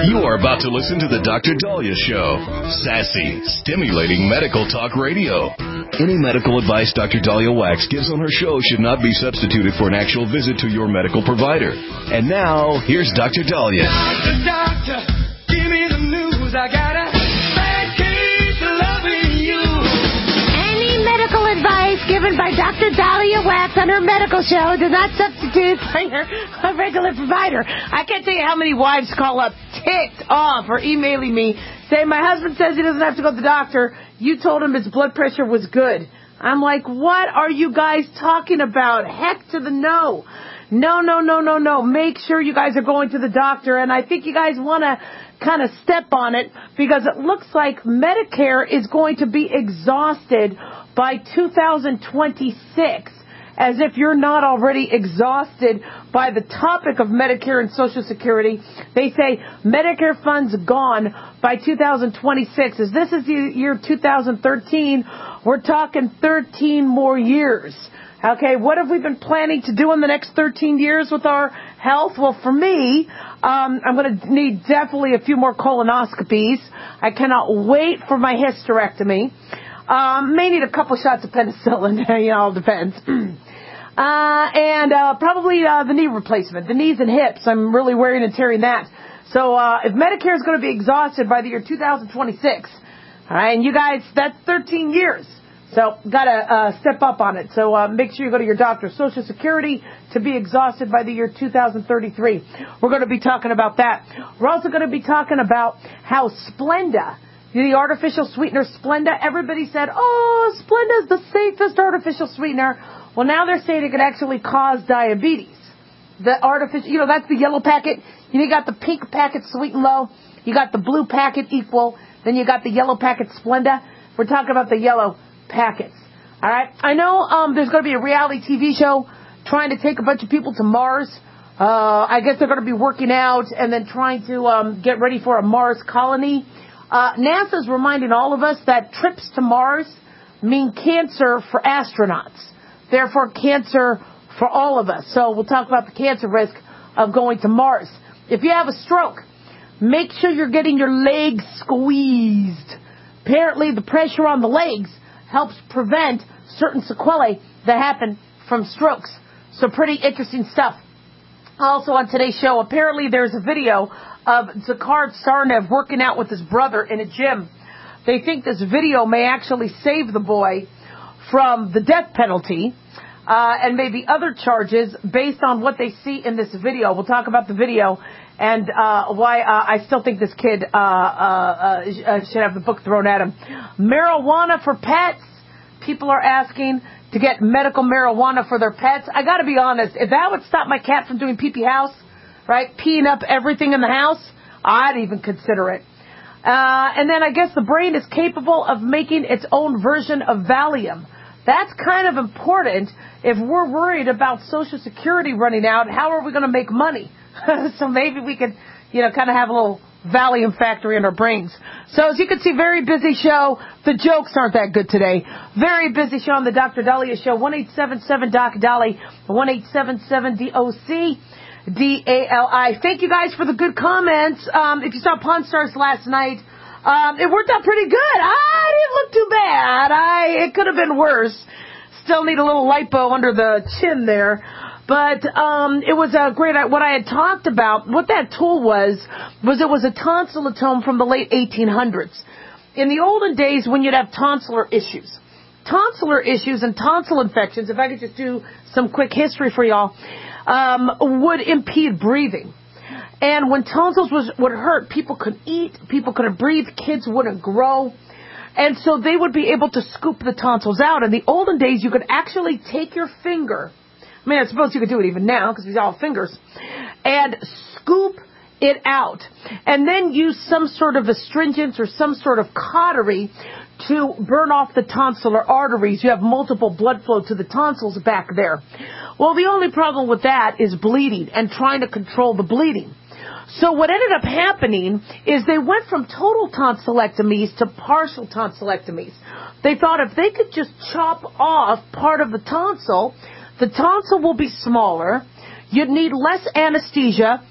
You're about to listen to the Dr. Dahlia Show. Sassy, stimulating medical talk radio. Any medical advice Dr. Dahlia Wax gives on her show should not be substituted for an actual visit to your medical provider. And now, here's Dr. Dahlia. Doctor, give me the news. I got a bad case of loving you. Any medical advice given by Dr. Dahlia Wax on her medical show does not substitute for your regular provider. I can't tell you how many wives call up ticked off or emailing me saying, my husband says he doesn't have to go to the doctor. You told him his blood pressure was good. I'm like, what are you guys talking about? Heck to the no. No. Make sure you guys are going to the doctor. And I think you guys want to kind of step on it because it looks like Medicare is going to be exhausted by 2026. As if you're not already exhausted by the topic of Medicare and Social Security. They say Medicare funds gone by 2026. As this is the year 2013, we're talking 13 more years. Okay, what have we been planning to do in the next 13 years with our health? Well, for me, I'm going to need definitely a few more colonoscopies. I cannot wait for my hysterectomy. May need a couple shots of penicillin. It all depends. And probably the knee replacement, the knees and hips. I'm really wearing and tearing that. So if Medicare is going to be exhausted by the year 2026, all right, and you guys, that's 13 years. So got to step up on it. So make sure you go to your doctor. Social Security to be exhausted by the year 2033. We're going to be talking about that. We're also going to be talking about how Splenda, the artificial sweetener Splenda, everybody said, oh, Splenda's the safest artificial sweetener. Well, now they're saying it could actually cause diabetes. The artificial, that's the yellow packet. You got the pink packet Sweet and Low. You got the blue packet Equal. Then you got the yellow packet Splenda. We're talking about the yellow packets. All right. I know there's going to be a reality TV show trying to take a bunch of people to Mars. I guess they're going to be working out and then trying to get ready for a Mars colony. NASA's reminding all of us that trips to Mars mean cancer for astronauts. Therefore, cancer for all of us. So we'll talk about the cancer risk of going to Mars. If you have a stroke, make sure you're getting your legs squeezed. Apparently, the pressure on the legs helps prevent certain sequelae that happen from strokes. So pretty interesting stuff. Also on today's show, apparently there's a video of Dzhokhar Tsarnaev working out with his brother in a gym. They think this video may actually save the boy from the death penalty and maybe other charges based on what they see in this video. We'll talk about the video and why I still think this kid should have the book thrown at him. Marijuana for pets. People are asking to get medical marijuana for their pets. I got to be honest, if that would stop my cat from doing pee-pee house, right, peeing up everything in the house, I'd even consider it. And then I guess the brain is capable of making its own version of Valium. That's kind of important if we're worried about Social Security running out. How are we going to make money? So maybe we could, kind of have a little Valium factory in our brains. So as you can see, very busy show. The jokes aren't that good today. Very busy show on the Dr. Dahlia Show. 1-877-DOC-DALI, 1-877-DOC-DALI. Thank you guys for the good comments. If you saw Pawn Stars last night, it worked out pretty good. I didn't look too bad. It could have been worse. Still need a little lipo under the chin there. But it was great. What I had talked about, what that tool was it was a tonsillotome from the late 1800s. In the olden days when you'd have tonsillar issues and tonsil infections, if I could just do some quick history for y'all, would impede breathing. And when tonsils would hurt, people could eat, people couldn't breathe, kids wouldn't grow. And so they would be able to scoop the tonsils out. In the olden days, you could actually take your finger, I suppose you could do it even now because we all have fingers, and scoop it out. And then use some sort of astringent or some sort of cautery to burn off the tonsillar arteries. You have multiple blood flow to the tonsils back there. Well, the only problem with that is bleeding and trying to control the bleeding. So what ended up happening is they went from total tonsillectomies to partial tonsillectomies. They thought if they could just chop off part of the tonsil will be smaller, you'd need less anesthesia,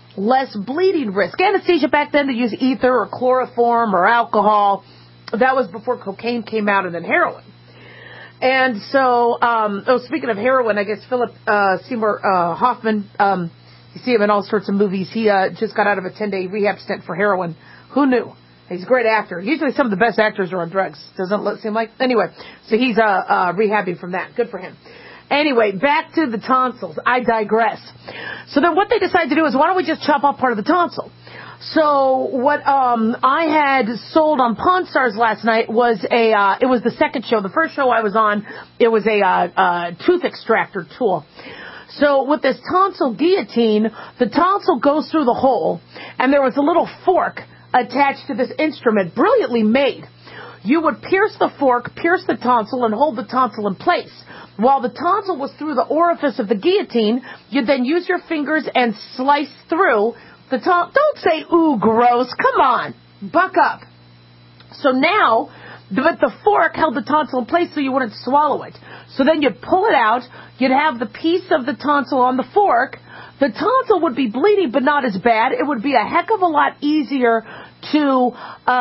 less bleeding risk. Anesthesia back then, they used ether or chloroform or alcohol. That was before cocaine came out and then heroin. And so, speaking of heroin, I guess Philip Seymour Hoffman, you see him in all sorts of movies. He just got out of a 10-day rehab stint for heroin. Who knew? He's a great actor. Usually some of the best actors are on drugs. Doesn't it seem like? Anyway, so he's rehabbing from that. Good for him. Anyway, back to the tonsils. I digress. So then what they decided to do is, why don't we just chop off part of the tonsil? So what I had sold on Pawn Stars last night was it was the second show. The first show I was on, it was a tooth extractor tool. So with this tonsil guillotine, the tonsil goes through the hole, and there was a little fork attached to this instrument, brilliantly made. You would pierce the fork, pierce the tonsil, and hold the tonsil in place. While the tonsil was through the orifice of the guillotine, you'd then use your fingers and slice through the tonsil. Don't say, ooh, gross. Come on. Buck up. So now, but the fork held the tonsil in place so you wouldn't swallow it. So then you'd pull it out. You'd have the piece of the tonsil on the fork. The tonsil would be bleeding, but not as bad. It would be a heck of a lot easier to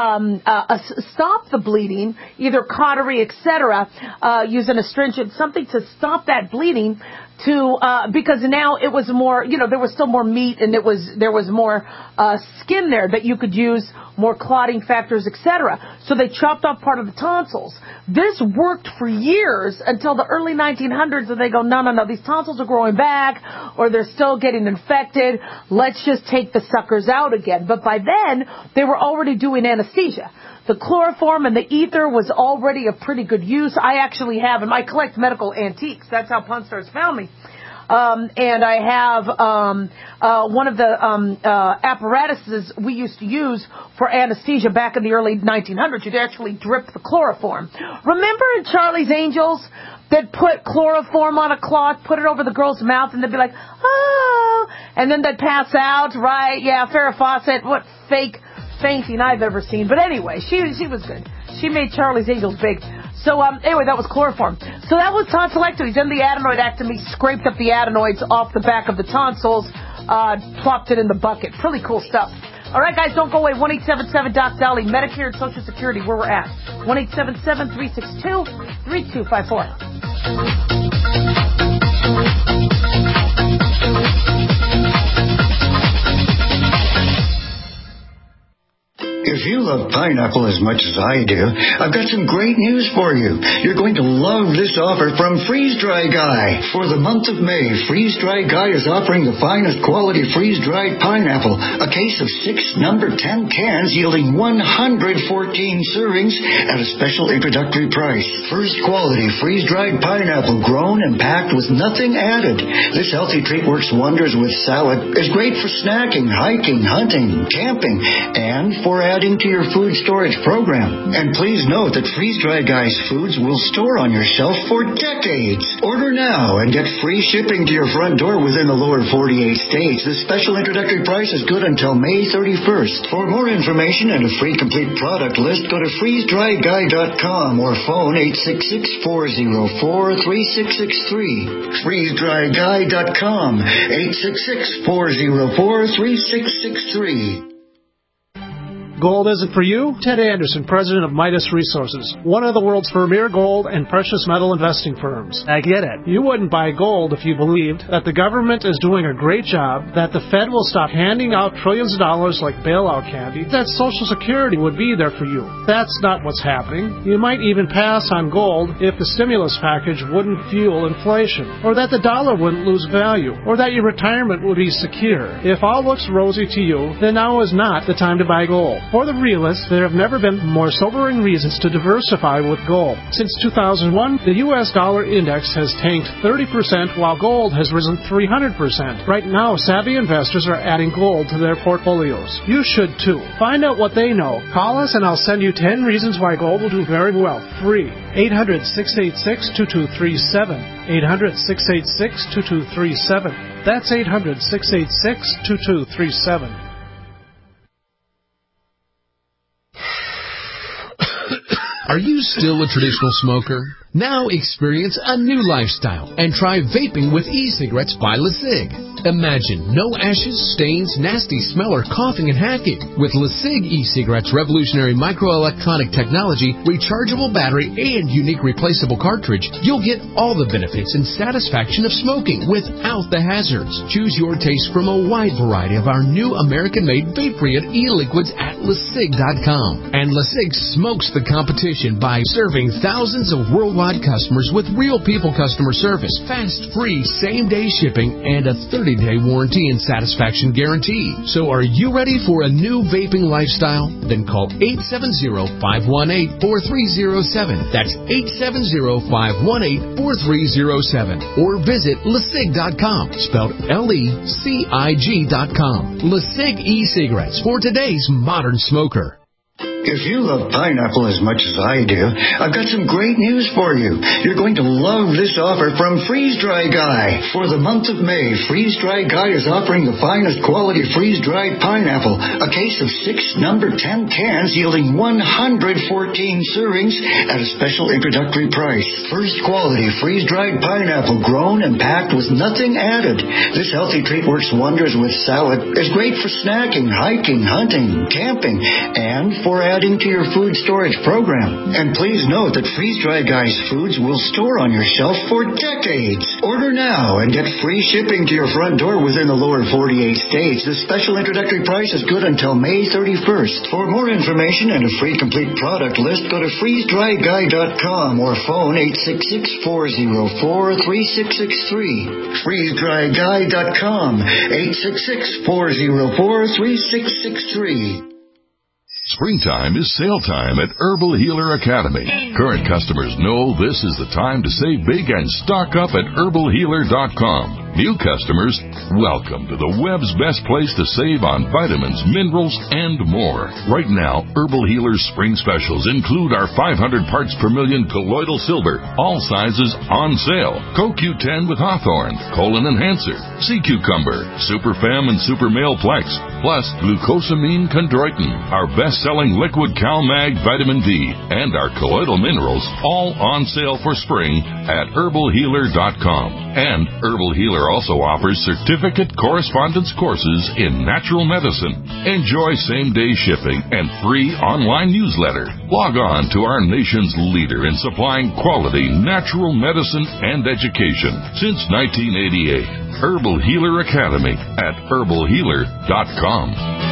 stop the bleeding, either cautery, etc., use an astringent, something to stop that bleeding, because now it was more, there was still more meat, and there was more skin there that you could use, more clotting factors, etc. So they chopped off part of the tonsils. This worked for years until the early 1900s, and they go, no, these tonsils are growing back, or they're still getting infected. Let's just take the suckers out again. But by then, they were already doing anesthesia. The chloroform and the ether was already a pretty good use. I actually have, and I collect medical antiques. That's how Pawn Stars found me. And I have one of the apparatuses we used to use for anesthesia back in the early 1900s. You'd actually drip the chloroform. Remember in Charlie's Angels, they'd put chloroform on a cloth, put it over the girl's mouth, and they'd be like, oh, and then they'd pass out, right? Yeah, Farrah Fawcett, what fake fainting I've ever seen. But anyway, she was good. She made Charlie's Angels big. So anyway, that was chloroform. So that was tonsillectomies. Then the adenoidectomy scraped up the adenoids off the back of the tonsils, plopped it in the bucket. Pretty cool stuff. All right, guys, don't go away. 1-877-DOC-DOLLY, Medicare and Social Security, where we're at. 1-877-362-3254. If you love pineapple as much as I do, I've got some great news for you. You're going to love this offer from Freeze Dry Guy. For the month of May, Freeze Dry Guy is offering the finest quality freeze-dried pineapple, a case of 6 number 10 cans yielding 114 servings at a special introductory price. First quality freeze-dried pineapple grown and packed with nothing added. This healthy treat works wonders with salad, is great for snacking, hiking, hunting, camping, and for adding to your food storage program. And please note that Freeze Dry Guy's foods will store on your shelf for decades. Order now and get free shipping to your front door within the lower 48 states. This special introductory price is good until May 31st. For more information and a free complete product list, go to freezedryguy.com or phone 866-404-3663. freezedryguy.com 866-404-3663. Gold isn't for you? Ted Anderson, president of Midas Resources, one of the world's premier gold and precious metal investing firms. I get it. You wouldn't buy gold if you believed that the government is doing a great job, that the Fed will stop handing out trillions of dollars like bailout candy, that Social Security would be there for you. That's not what's happening. You might even pass on gold if the stimulus package wouldn't fuel inflation, or that the dollar wouldn't lose value, or that your retirement would be secure. If all looks rosy to you, then now is not the time to buy gold. For the realists, there have never been more sobering reasons to diversify with gold. Since 2001, the U.S. dollar index has tanked 30%, while gold has risen 300%. Right now, savvy investors are adding gold to their portfolios. You should too. Find out what they know. Call us and I'll send you 10 reasons why gold will do very well. Free. 800-686-2237. 800-686-2237. That's 800-686-2237. Are you still a traditional smoker? Now experience a new lifestyle and try vaping with e-cigarettes by LeSig. Imagine no ashes, stains, nasty smell, or coughing and hacking. With LeSig e-cigarettes' revolutionary microelectronic technology, rechargeable battery, and unique replaceable cartridge, you'll get all the benefits and satisfaction of smoking without the hazards. Choose your taste from a wide variety of our new American-made vape-free e-liquids at LeSig.com. And LeSig smokes the competition by serving thousands of worldwide customers with real people customer service, fast, free, same-day shipping, and a 30-day warranty and satisfaction guarantee. So are you ready for a new vaping lifestyle? Then call 870-518-4307. That's 870-518-4307. Or visit LeSig.com, spelled LECIG.com. LeSig e-cigarettes for today's modern smoker. If you love pineapple as much as I do, I've got some great news for you. You're going to love this offer from Freeze Dry Guy. For the month of May, Freeze Dry Guy is offering the finest quality freeze-dried pineapple, a case of 6 number 10 cans yielding 114 servings at a special introductory price. First quality freeze-dried pineapple grown and packed with nothing added. This healthy treat works wonders with salad, is great for snacking, hiking, hunting, camping, and for adding to your food storage program. And please note that Freeze Dry Guy's foods will store on your shelf for decades. Order now and get free shipping to your front door within the lower 48 states. This special introductory price is good until May 31st. For more information and a free complete product list, go to freezedryguy.com or phone 866-404-3663. freezedryguy.com, 866-404-3663. Springtime is sale time at Herbal Healer Academy. Current customers know this is the time to save big and stock up at herbalhealer.com. New customers, welcome to the web's best place to save on vitamins, minerals, and more. Right now, Herbal Healer's spring specials include our 500 parts per million colloidal silver, all sizes on sale, CoQ10 with Hawthorne, Colon Enhancer, Sea Cucumber, Super Fem and Super Male Plex, plus glucosamine chondroitin, our best-selling liquid CalMag vitamin D, and our colloidal minerals, all on sale for spring at herbalhealer.com. And Herbal Healer also offers certificate correspondence courses in natural medicine. Enjoy same-day shipping and free online newsletter. Log on to our nation's leader in supplying quality natural medicine and education since 1988. Herbal Healer Academy at herbalhealer.com.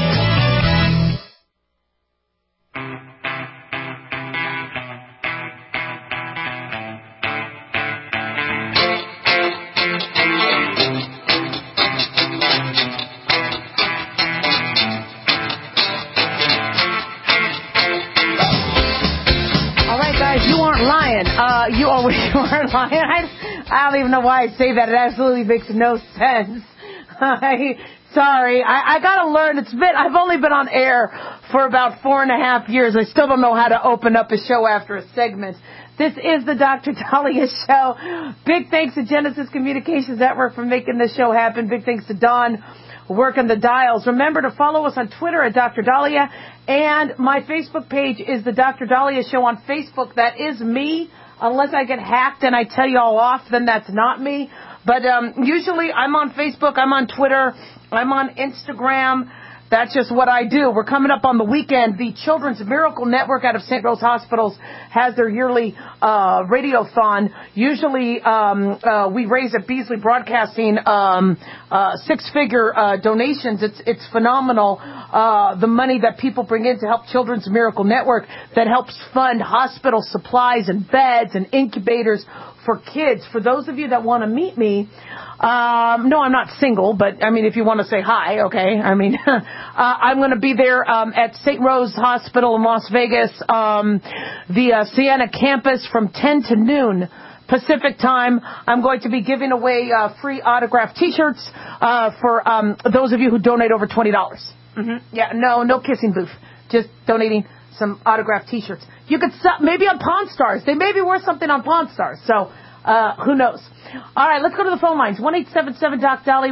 You weren't lying. I don't even know why I say that. It absolutely makes no sense. Sorry. I gotta learn. I've only been on air for about 4.5 years. I still don't know how to open up a show after a segment. This is the Dr. Daliah Show. Big thanks to Genesis Communications Network for making this show happen. Big thanks to Don working the dials. Remember to follow us on Twitter at Dr. Daliah. And my Facebook page is the Dr. Daliah Show on Facebook. That is me. Unless I get hacked and I tell you all off, then that's not me. But usually I'm on Facebook, I'm on Twitter, I'm on Instagram. That's just what I do. We're coming up on the weekend. The Children's Miracle Network out of St. Rose Hospitals has their yearly radiothon. Usually we raise at Beasley Broadcasting 6-figure donations. It's phenomenal, the money that people bring in to help Children's Miracle Network that helps fund hospital supplies and beds and incubators for kids. For those of you that want to meet me, no, I'm not single, but I mean, if you want to say hi, okay. I mean, I'm going to be there at St. Rose Hospital in Las Vegas, the Sienna campus from 10 to noon Pacific time. I'm going to be giving away free autographed T-shirts for those of you who donate over $20. Yeah, no kissing booth. Just donating some autographed T-shirts. You could sell, maybe on Pawn Stars. They may be worth something on Pawn Stars. So who knows? All right, let's go to the phone lines. 1-877-DOC-DALI,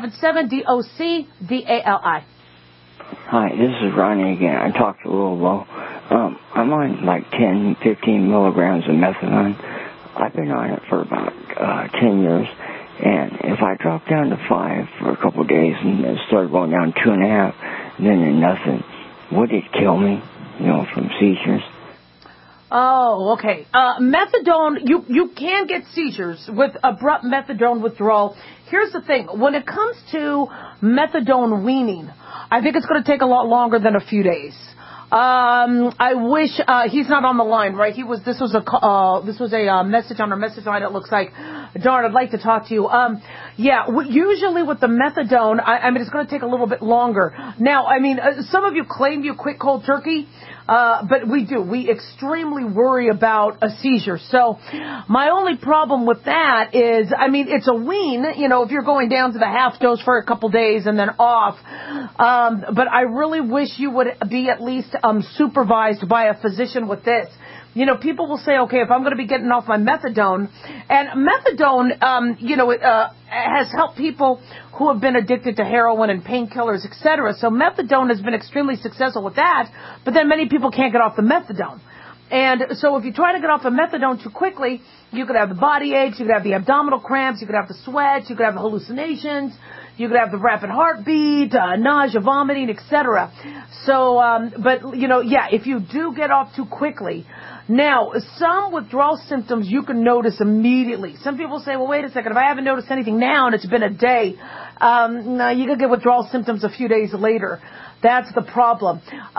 1-877-DOC-DALI. Hi, this is Ronnie again. I talked a little low. I'm on like 10, 15 milligrams of methadone. I've been on it for about 10 years. And if I drop down to 5 for a couple of days and then start going down 2.5, and then nothing, would it kill me, from seizures? Oh, okay. Methadone, you can get seizures with abrupt methadone withdrawal. Here's the thing. When it comes to methadone weaning, I think it's going to take a lot longer than a few days. I wish he's not on the line, right? This was a message on our message line. It looks like, darn, I'd like to talk to you. Usually with the methadone, I mean, it's going to take a little bit longer. Now, I mean, some of you claim you quit cold turkey. But we do. We extremely worry about a seizure. So my only problem with that is, I mean, it's a wean, if you're going down to the half dose for a couple days and then off. But I really wish you would be at least supervised by a physician with this. People will say, okay, if I'm going to be getting off my methadone, and methadone, it has helped people who have been addicted to heroin and painkillers, etc. So methadone has been extremely successful with that, but then many people can't get off the methadone. And so if you try to get off the methadone too quickly, you could have the body aches, you could have the abdominal cramps, you could have the sweats, you could have the hallucinations, you could have the rapid heartbeat, nausea, vomiting, etc. So, if you do get off too quickly. Now, some withdrawal symptoms you can notice immediately. Some people say, well, wait a second, if I haven't noticed anything now and it's been a day, no, you can get withdrawal symptoms a few days later. That's the problem.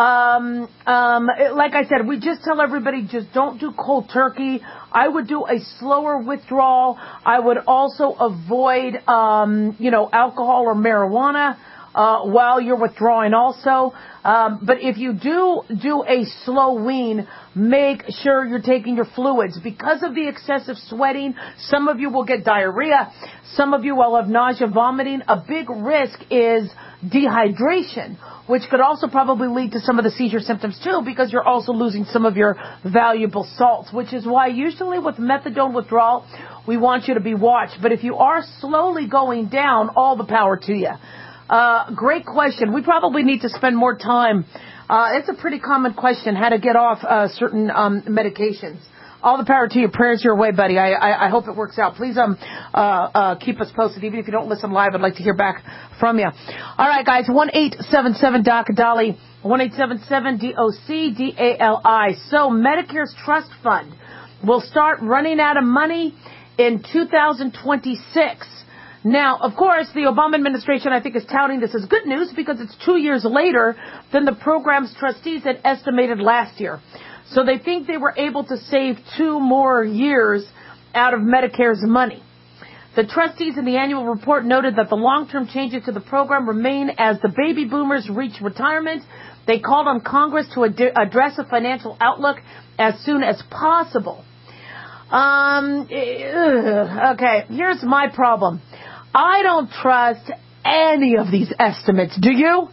Like I said, we just tell everybody just don't do cold turkey. I would do a slower withdrawal. I would also avoid, alcohol or marijuana while you're withdrawing also. But if you do a slow wean, make sure you're taking your fluids. Because of the excessive sweating, some of you will get diarrhea. Some of you will have nausea, vomiting. A big risk is dehydration, which could also probably lead to some of the seizure symptoms too, because you're also losing some of your valuable salts, which is why usually with methadone withdrawal, we want you to be watched. But if you are slowly going down, all the power to you. Great question. We probably need to spend more time. It's a pretty common question, how to get off certain medications. All the power to you. Prayers your way, buddy. I hope it works out. Please keep us posted. Even if you don't listen live, I'd like to hear back from you. All right, guys. 1-877-DOC-DALI. 1-877-DOC-DALI. So Medicare's trust fund will start running out of money in 2026. Now, of course, the Obama administration, I think, is touting this as good news because it's 2 years later than the program's trustees had estimated last year. So they think they were able to save 2 more years out of Medicare's money. The trustees in the annual report noted that the long-term changes to the program remain as the baby boomers reach retirement. They called on Congress to address a financial outlook as soon as possible. Okay, here's my problem. I don't trust any of these estimates. Do you?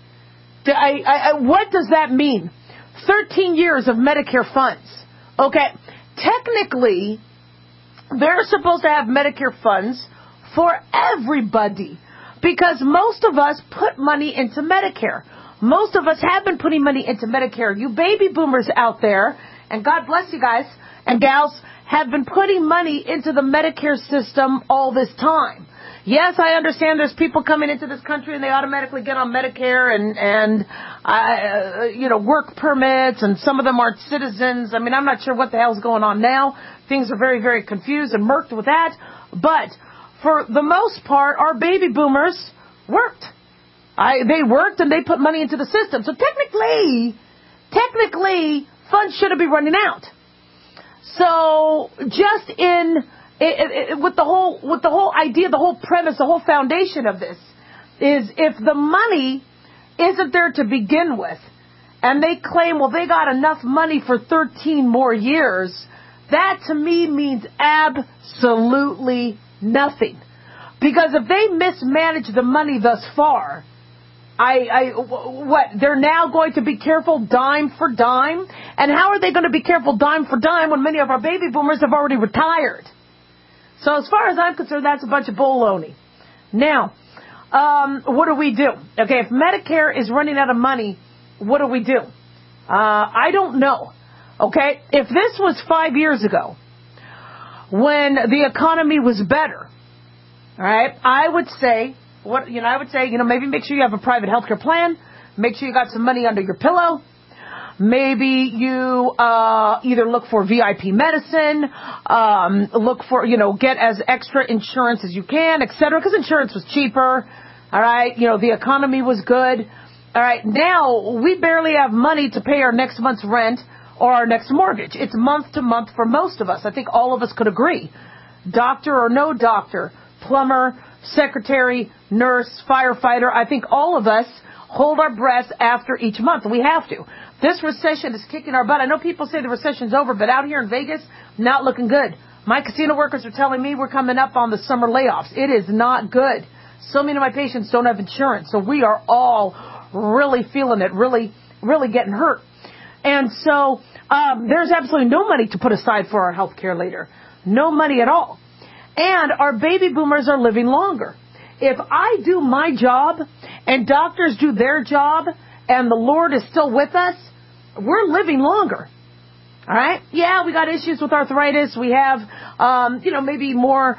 What does that mean? 13 years of Medicare funds. Okay, technically, they're supposed to have Medicare funds for everybody because most of us put money into Medicare. Most of us have been putting money into Medicare. You baby boomers out there, and God bless you guys and gals, have been putting money into the Medicare system all this time. Yes, I understand there's people coming into this country and they automatically get on Medicare and work permits, and some of them aren't citizens. I mean, I'm not sure what the hell's going on now. Things are very, very confused and murked with that. But for the most part, our baby boomers worked. They worked and they put money into the system. So technically, funds shouldn't be running out. So just with the whole idea, the whole premise, the whole foundation of this is if the money isn't there to begin with, and they claim, well, they got enough money for 13 more years, that to me means absolutely nothing. Because if they mismanage the money thus far, they're now going to be careful dime for dime? And how are they going to be careful dime for dime when many of our baby boomers have already retired? So as far as I'm concerned, that's a bunch of baloney. Now, what do we do? Okay, if Medicare is running out of money, what do we do? I don't know. Okay, if this was 5 years ago, when the economy was better, All right? I would say, maybe make sure you have a private healthcare plan. Make sure you got some money under your pillow. Maybe you either look for VIP medicine, look for, get as extra insurance as you can, et cetera, because insurance was cheaper. All right? The economy was good. All right? Now, we barely have money to pay our next month's rent or our next mortgage. It's month to month for most of us. I think all of us could agree. Doctor or no doctor, plumber, secretary, nurse, firefighter, I think all of us hold our breath after each month. We have to. This recession is kicking our butt. I know people say the recession's over, but out here in Vegas, not looking good. My casino workers are telling me we're coming up on the summer layoffs. It is not good. So many of my patients don't have insurance, so we are all really feeling it, really, really getting hurt. And so there's absolutely no money to put aside for our health care later. No money at all. And our baby boomers are living longer. If I do my job and doctors do their job and the Lord is still with us, we're living longer. All right? Yeah, we got issues with arthritis. We have, maybe more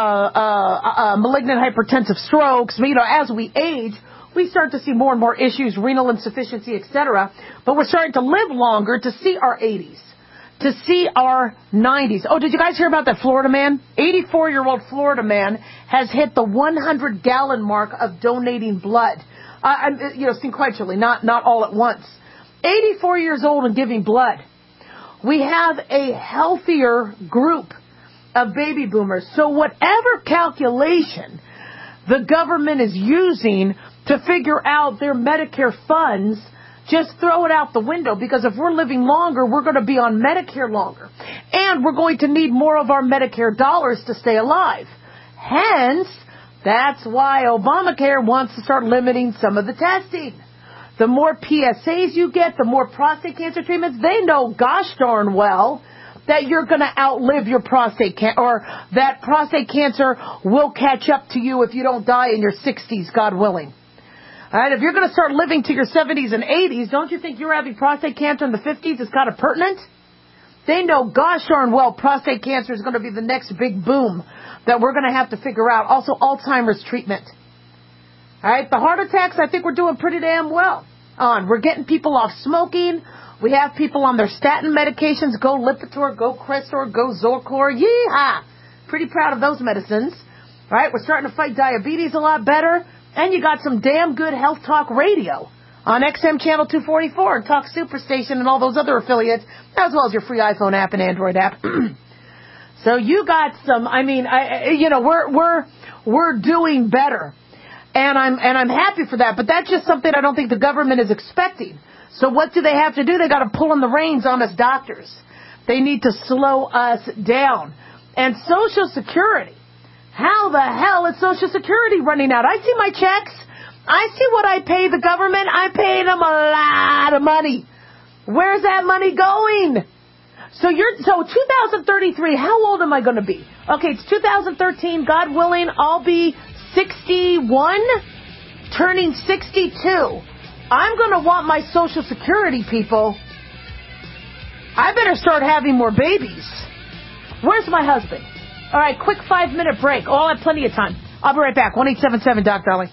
malignant hypertensive strokes. As we age, we start to see more and more issues, renal insufficiency, etc. But we're starting to live longer to see our 80s, to see our 90s. Oh, did you guys hear about that Florida man? 84-year-old Florida man has hit the 100-gallon mark of donating blood. Sequentially, not all at once. 84 years old and giving blood. We have a healthier group of baby boomers. So whatever calculation the government is using to figure out their Medicare funds, just throw it out the window, because if we're living longer, we're going to be on Medicare longer. And we're going to need more of our Medicare dollars to stay alive. Hence, that's why Obamacare wants to start limiting some of the testing. The more PSAs you get, the more prostate cancer treatments. They know gosh darn well that you're going to outlive your prostate cancer, or that prostate cancer will catch up to you if you don't die in your 60s, God willing. All right, if you're going to start living to your 70s and 80s, don't you think you're having prostate cancer in the 50s is kind of pertinent? They know gosh darn well prostate cancer is going to be the next big boom that we're going to have to figure out. Also, Alzheimer's treatment. All right, the heart attacks, I think we're doing pretty damn well on. We're getting people off smoking. We have people on their statin medications. Go Lipitor, go Crestor, go Zocor. Yeehaw! Pretty proud of those medicines. All right, we're starting to fight diabetes a lot better. And you got some damn good Health Talk radio on XM Channel 244 and Talk Superstation and all those other affiliates, as well as your free iPhone app and Android app. So you got some. We're doing better, and I'm happy for that. But that's just something I don't think the government is expecting. So what do they have to do? They got to pull in the reins on us doctors. They need to slow us down. And Social Security. How the hell is Social Security running out? I see my checks. I see what I pay the government. I pay them a lot of money. Where's that money going? So 2033, how old am I going to be? Okay, it's 2013. God willing, I'll be 61, turning 62. I'm going to want my Social Security, people. I better start having more babies. Where's my husband? All right, quick 5-minute break. Oh, I have plenty of time. I'll be right back. 1-877-DOC-DARLING.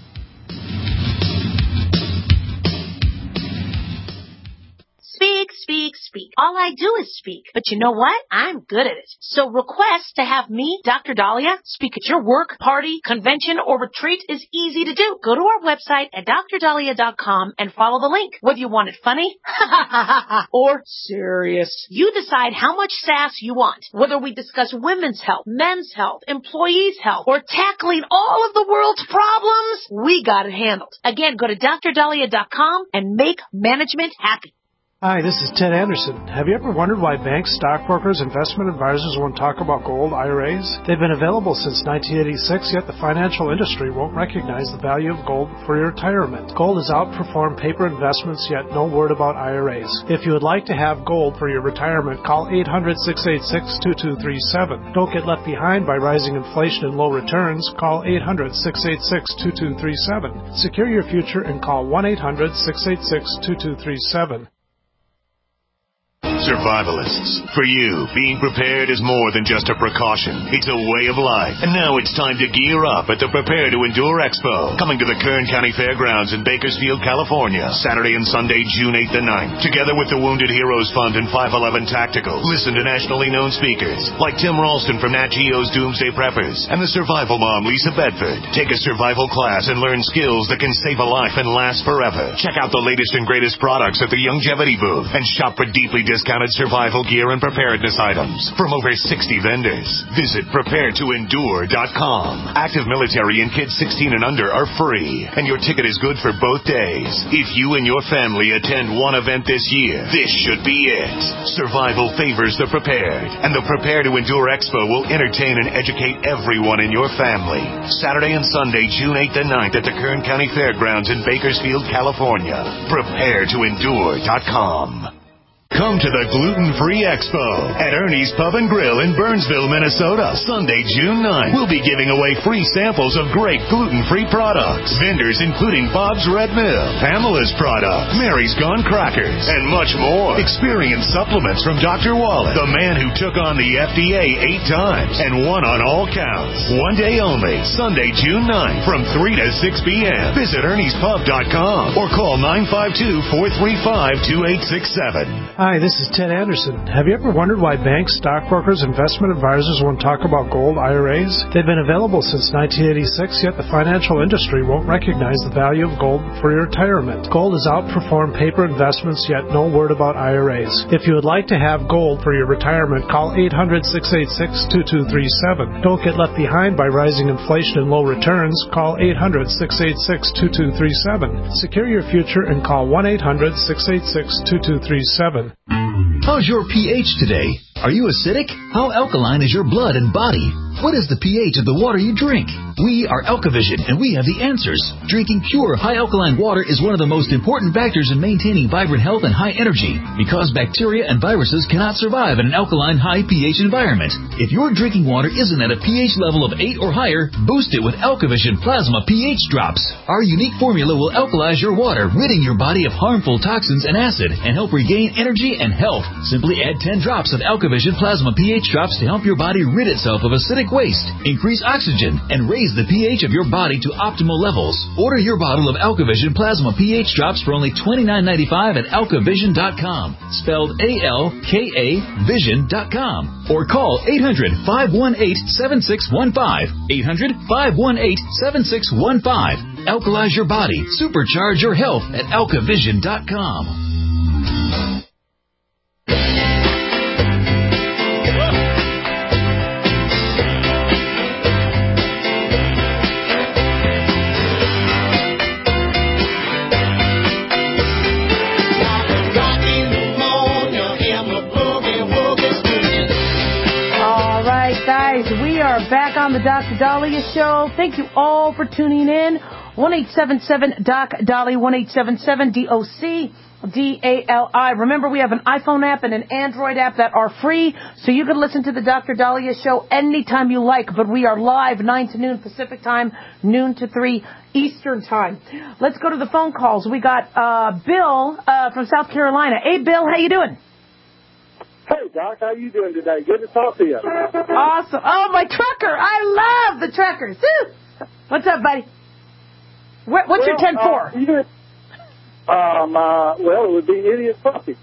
Speak, speak, speak. All I do is speak. But you know what? I'm good at it. So request to have me, Dr. Dahlia, speak at your work, party, convention, or retreat is easy to do. Go to our website at drdahlia.com and follow the link. Whether you want it funny or serious, you decide how much sass you want. Whether we discuss women's health, men's health, employees' health, or tackling all of the world's problems, we got it handled. Again, go to drdahlia.com and make management happy. Hi, this is Ted Anderson. Have you ever wondered why banks, stockbrokers, investment advisors won't talk about gold IRAs? They've been available since 1986, yet the financial industry won't recognize the value of gold for your retirement. Gold has outperformed paper investments, yet no word about IRAs. If you would like to have gold for your retirement, call 800-686-2237. Don't get left behind by rising inflation and low returns. Call 800-686-2237. Secure your future and call 1-800-686-2237. Survivalists, for you, being prepared is more than just a precaution. It's a way of life. And now it's time to gear up at the Prepare to Endure Expo, coming to the Kern County Fairgrounds in Bakersfield, California, Saturday and Sunday, June 8th and 9th. Together with the Wounded Heroes Fund and 511 Tactical, listen to nationally known speakers like Tim Ralston from Nat Geo's Doomsday Preppers and the survival mom, Lisa Bedford. Take a survival class and learn skills that can save a life and last forever. Check out the latest and greatest products at the Longevity booth and shop for deeply discounted survival gear and preparedness items from over 60 vendors. Visit preparetoendure.com. Active military and kids 16 and under are free, and your ticket is good for both days. If you and your family attend one event this year, this should be it. Survival favors the prepared, and the Prepare to Endure Expo will entertain and educate everyone in your family. Saturday and Sunday, June 8th and 9th at the Kern County Fairgrounds in Bakersfield, California. preparetoendure.com. Come to the Gluten-Free Expo at Ernie's Pub and Grill in Burnsville, Minnesota, Sunday, June 9th. We'll be giving away free samples of great gluten-free products. Vendors including Bob's Red Mill, Pamela's Product, Mary's Gone Crackers, and much more. Experience supplements from Dr. Wallet, the man who took on the FDA 8 times and won on all counts. One day only, Sunday, June 9th from 3 to 6 p.m. Visit Ernie'sPub.com or call 952-435-2867. Hi, this is Ted Anderson. Have you ever wondered why banks, stockbrokers, investment advisors won't talk about gold IRAs? They've been available since 1986, yet the financial industry won't recognize the value of gold for your retirement. Gold has outperformed paper investments, yet no word about IRAs. If you would like to have gold for your retirement, call 800-686-2237. Don't get left behind by rising inflation and low returns. Call 800-686-2237. Secure your future and call 1-800-686-2237. How's your pH today? Are you acidic? How alkaline is your blood and body? What is the pH of the water you drink? We are Alkavision, and we have the answers. Drinking pure, high alkaline water is one of the most important factors in maintaining vibrant health and high energy, because bacteria and viruses cannot survive in an alkaline, high pH environment. If your drinking water isn't at a pH level of 8 or higher, boost it with Alkavision Plasma pH Drops. Our unique formula will alkalize your water, ridding your body of harmful toxins and acid, and help regain energy and health. Simply add 10 drops of Alkavision Plasma pH Drops to help your body rid itself of acidic waste, increase oxygen, and raise the pH of your body to optimal levels. Order your bottle of Alkavision Plasma pH Drops for only $29.95 at alkavision.com, spelled A-L-K-A vision.com, or call 800-518-7615, 800-518-7615. Alkalize your body, supercharge your health at alkavision.com. We are back on the Dr. Dahlia Show. Thank you all for tuning in. 1-877-DOC-DALI, 1-877-DOC-DALI. Remember, we have an iPhone app and an Android app that are free, so you can listen to the Dr. Dahlia Show anytime you like. But we are live 9 to noon Pacific time, noon to 3 Eastern time. Let's go to the phone calls. We got Bill from South Carolina. Hey, Bill, how you doing? Hey, Doc, how you doing today? Good to talk to you. Awesome. Oh, my trucker. I love the truckers. Woo. What's up, buddy? What's your 10-4? Well, it would be Idiot Puppy.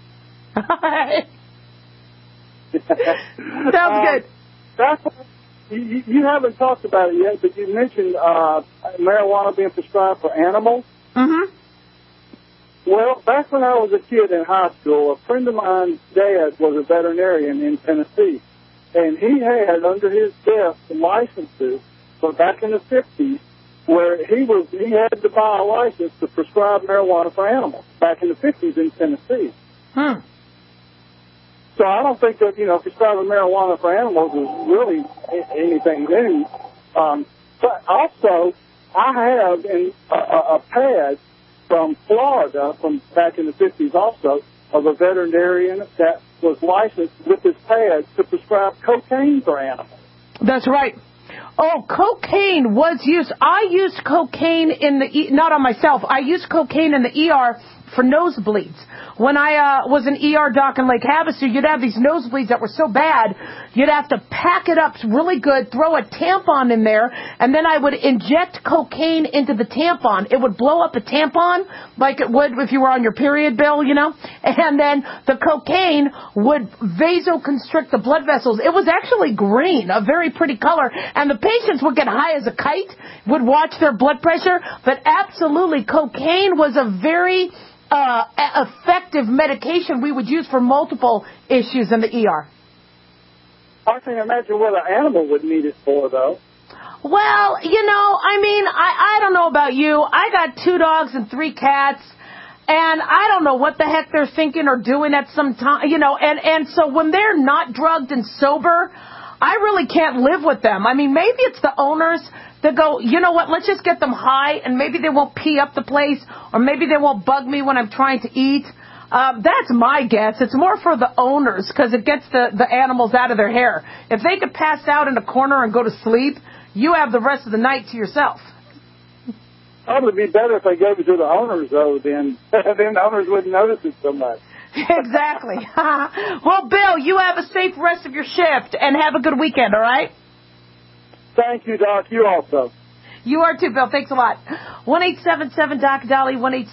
Sounds good. You haven't talked about it yet, but you mentioned marijuana being prescribed for animals. Mm-hmm. Well, back when I was a kid in high school, a friend of mine's dad was a veterinarian in Tennessee, and he had under his desk licenses from back in the 50s where he had to buy a license to prescribe marijuana for animals back in the 50s in Tennessee. So I don't think that, prescribing marijuana for animals is really anything new. But also, I have a pad from Florida from back in the 50s also of a veterinarian that was licensed with his pad to prescribe cocaine for animals. That's right. Oh, cocaine was used. I used cocaine in the not on myself. I used cocaine in the ER for nosebleeds. When I was an ER doc in Lake Havasu, you'd have these nosebleeds that were so bad, you'd have to pack it up really good, throw a tampon in there, and then I would inject cocaine into the tampon. It would blow up a tampon like it would if you were on your period, Bill, you know? And then the cocaine would vasoconstrict the blood vessels. It was actually green, a very pretty color, and the patients would get high as a kite, would watch their blood pressure, but absolutely cocaine was a very effective medication we would use for multiple issues in the ER. I can imagine what an animal would need it for, though. Well, you know, I mean, I don't know about you. I got 2 dogs and 3 cats, and I don't know what the heck they're thinking or doing at some time, you know, and so when they're not drugged and sober, I really can't live with them. I mean, maybe it's the owners that go, you know what, let's just get them high, and maybe they won't pee up the place, or maybe they won't bug me when I'm trying to eat. That's my guess. It's more for the owners, because it gets the animals out of their hair. If they could pass out in a corner and go to sleep, you have the rest of the night to yourself. Probably be better if they gave it to the owners, though, then the owners wouldn't notice it so much. Exactly. Well, Bill, you have a safe rest of your shift, and have a good weekend, all right? Thank you, Doc. You also. You are too, Bill. Thanks a lot. 1-877-DOC-DOLLY,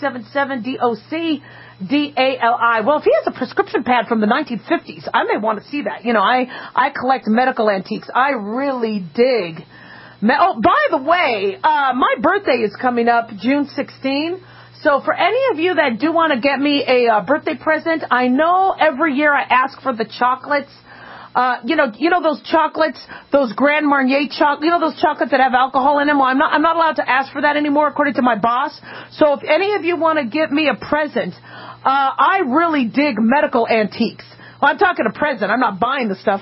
1-877-DOC-DALI. Well, if he has a prescription pad from the 1950s, I may want to see that. You know, I collect medical antiques. I really dig. Oh, by the way, my birthday is coming up June 16. So for any of you that do want to get me a birthday present, I know every year I ask for the chocolates. You know those chocolates, those Grand Marnier chocolates, you know those chocolates that have alcohol in them? Well, I'm not allowed to ask for that anymore, according to my boss. So if any of you want to give me a present, I really dig medical antiques. Well, I'm talking a present. I'm not buying the stuff.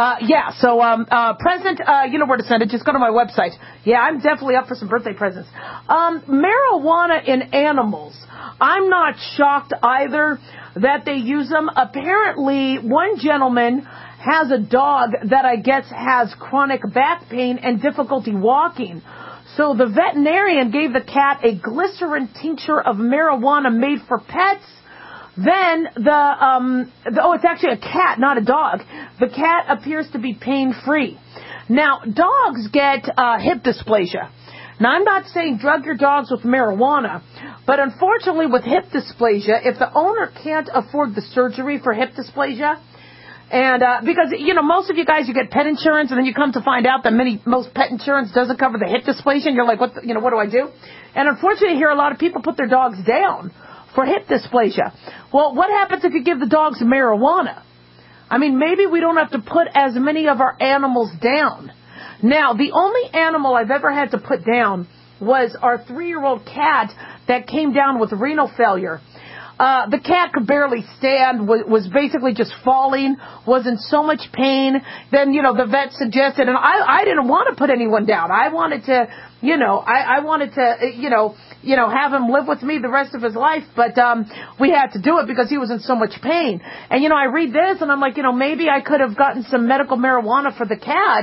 Present, you know where to send it. Just go to my website. Yeah, I'm definitely up for some birthday presents. Marijuana in animals. I'm not shocked either that they use them. Apparently, one gentleman has a dog that I guess has chronic back pain and difficulty walking. So the veterinarian gave the cat a glycerin tincture of marijuana made for pets. Then it's actually a cat, not a dog. The cat appears to be pain-free. Now, dogs get hip dysplasia. Now, I'm not saying drug your dogs with marijuana, but unfortunately with hip dysplasia, if the owner can't afford the surgery for hip dysplasia, and because, you know, most of you guys, you get pet insurance, and then you come to find out that most pet insurance doesn't cover the hip dysplasia, and you're like, what do I do? And unfortunately, here a lot of people put their dogs down for hip dysplasia. Well, what happens if you give the dogs marijuana? I mean, maybe we don't have to put as many of our animals down. Now, the only animal I've ever had to put down was our 3-year-old cat that came down with renal failure. The cat could barely stand, was basically just falling, was in so much pain. Then, you know, the vet suggested, and I didn't want to put anyone down. I wanted to, you know, I wanted to, you know, have him live with me the rest of his life, but we had to do it because he was in so much pain. And, you know, I read this, and I'm like, you know, maybe I could have gotten some medical marijuana for the cat.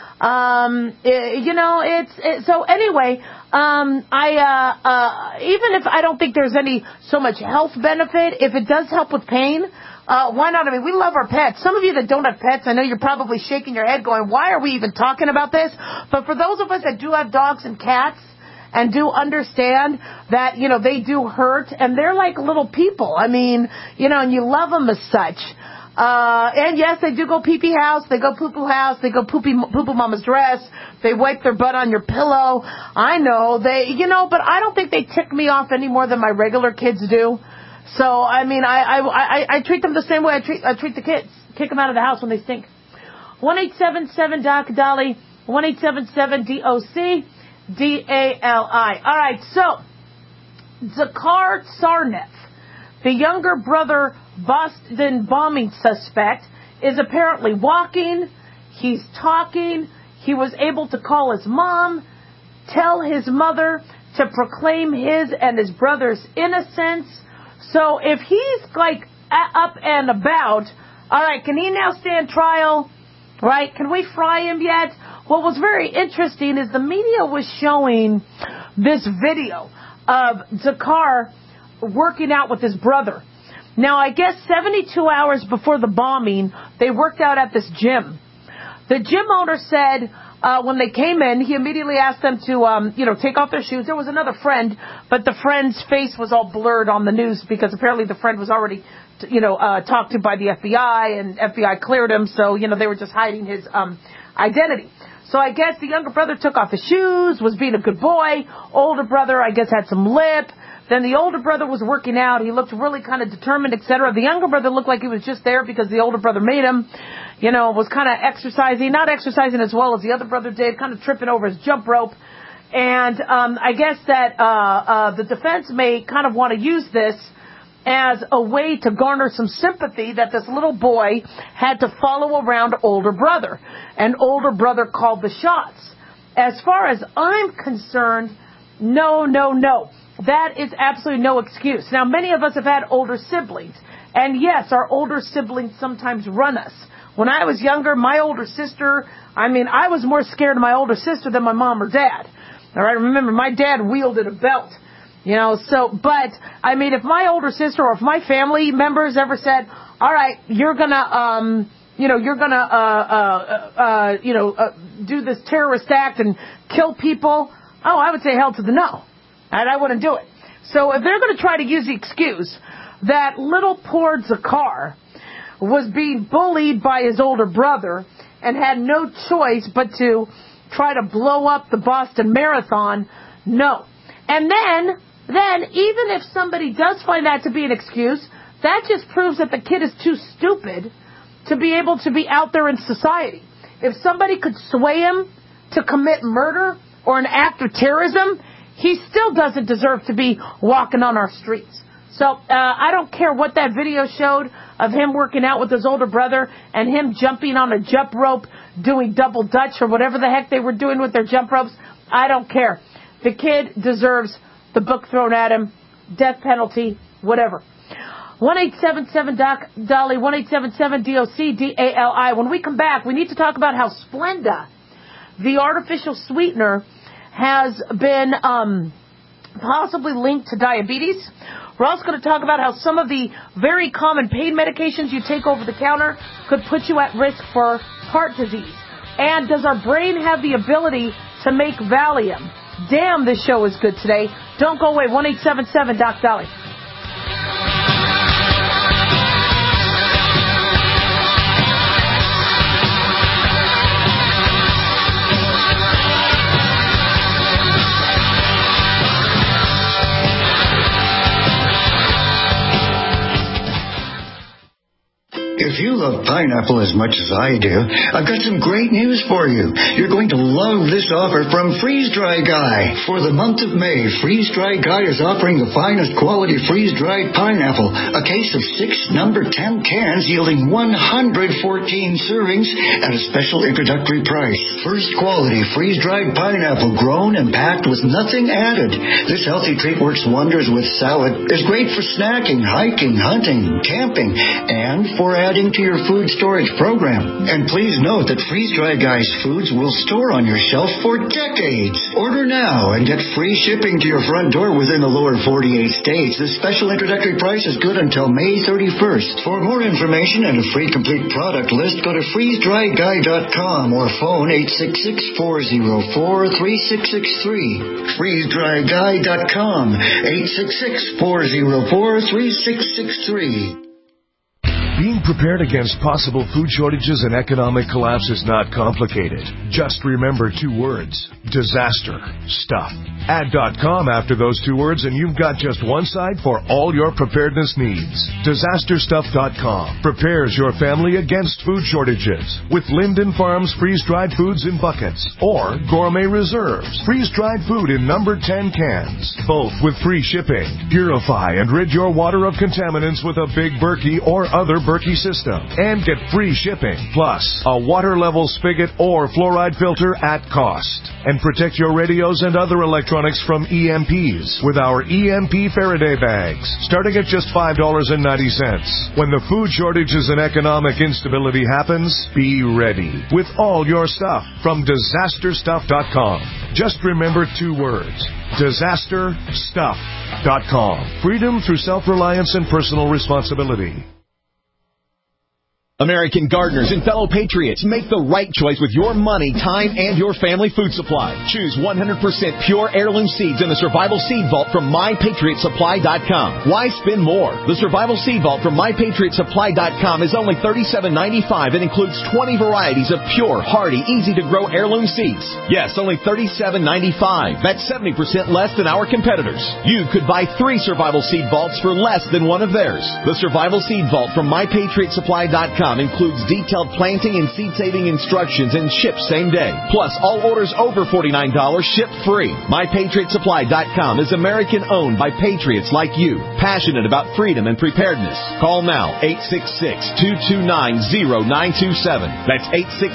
So anyway, even if I don't think there's any so much health benefit, if it does help with pain, why not? I mean, we love our pets. Some of you that don't have pets, I know you're probably shaking your head going, why are we even talking about this? But for those of us that do have dogs and cats and do understand that, you know, they do hurt and they're like little people. I mean, you know, and you love them as such. And yes, they do go pee-pee house, they go poo-poo house, they go poo-poo mama's dress, they wipe their butt on your pillow. I know, but I don't think they tick me off any more than my regular kids do. So, I mean, I treat them the same way I treat the kids. Kick them out of the house when they stink. 1-877-DOC-DOLLY, 1-877-DOC-DALI. All right, so, Dzhokhar Tsarnaev, the younger brother Boston bombing suspect, is apparently walking, he's talking, he was able to call his mom, tell his mother to proclaim his and his brother's innocence. So if he's like up and about, all right, can he now stand trial? Right? Can we fry him yet? What was very interesting is the media was showing this video of Dzhokhar working out with his brother. Now, I guess 72 hours before the bombing, they worked out at this gym. The gym owner said when they came in, he immediately asked them to, take off their shoes. There was another friend, but the friend's face was all blurred on the news because apparently the friend was already, talked to by the FBI, and FBI cleared him. So, they were just hiding his identity. So I guess the younger brother took off his shoes, was being a good boy. Older brother, I guess, had some lip. Then the older brother was working out. He looked really kind of determined, etc. The younger brother looked like he was just there because the older brother made him, was kind of exercising, not exercising as well as the other brother did, kind of tripping over his jump rope. And I guess that the defense may kind of want to use this as a way to garner some sympathy that this little boy had to follow around older brother. And older brother called the shots. As far as I'm concerned, no. That is absolutely no excuse. Now, many of us have had older siblings. And yes, our older siblings sometimes run us. When I was younger, my older sister, I was more scared of my older sister than my mom or dad. All right, remember, my dad wielded a belt. But if my older sister or if my family members ever said, all right, you're gonna, do this terrorist act and kill people, I would say hell to the no. And I wouldn't do it. So if they're going to try to use the excuse that little poor Zakar was being bullied by his older brother and had no choice but to try to blow up the Boston Marathon, no. And then even if somebody does find that to be an excuse, that just proves that the kid is too stupid to be able to be out there in society. If somebody could sway him to commit murder or an act of terrorism, he still doesn't deserve to be walking on our streets. So I don't care what that video showed of him working out with his older brother and him jumping on a jump rope, doing double dutch or whatever the heck they were doing with their jump ropes. I don't care. The kid deserves the book thrown at him, death penalty, whatever. 1-877-DOC-DOLLY, 1-877-DOC-DALI. When we come back, we need to talk about how Splenda, the artificial sweetener, has been possibly linked to diabetes. We're also going to talk about how some of the very common pain medications you take over the counter could put you at risk for heart disease. And does our brain have the ability to make Valium? Damn, this show is good today. Don't go away. 1-877-DOC-DOLLY. If you love pineapple as much as I do, I've got some great news for you. You're going to love this offer from Freeze Dry Guy. For the month of May, Freeze Dry Guy is offering the finest quality freeze-dried pineapple, a case of 6 number 10 cans yielding 114 servings at a special introductory price. First quality freeze-dried pineapple grown and packed with nothing added. This healthy treat works wonders with salad. It's great for snacking, hiking, hunting, camping, and for adding to your food storage program. And please note that Freeze Dry Guy's foods will store on your shelf for decades. Order now and get free shipping to your front door within the lower 48 states. This special introductory price is good until May 31st. For more information and a free complete product list, go to freezedryguy.com or phone 866-404-3663. freezedryguy.com 866-404-3663. Being prepared against possible food shortages and economic collapse is not complicated. Just remember 2 words: disaster stuff. Add .com after those 2 words and you've got just one site for all your preparedness needs. Disasterstuff.com prepares your family against food shortages with Linden Farms freeze-dried foods in buckets or Gourmet Reserves freeze-dried food in number 10 cans, both with free shipping. Purify and rid your water of contaminants with a Big Berkey or other Berkey system and get free shipping, plus a water level spigot or fluoride filter at cost. And protect your radios and other electronics from EMPs with our EMP Faraday bags, starting at just $5.90. When the food shortages and economic instability happens, be ready with all your stuff from DisasterStuff.com. Just remember 2 words: DisasterStuff.com. Freedom through self-reliance and personal responsibility. American gardeners and fellow patriots, make the right choice with your money, time, and your family food supply. Choose 100% pure heirloom seeds in the Survival Seed Vault from MyPatriotSupply.com. Why spend more? The Survival Seed Vault from MyPatriotSupply.com is only $37.95 and includes 20 varieties of pure, hardy, easy-to-grow heirloom seeds. Yes, only $37.95. That's 70% less than our competitors. You could buy 3 Survival Seed Vaults for less than one of theirs. The Survival Seed Vault from MyPatriotSupply.com includes detailed planting and seed-saving instructions and ships same day. Plus, all orders over $49 ship free. MyPatriotSupply.com is American-owned by patriots like you, passionate about freedom and preparedness. Call now, 866-229-0927. That's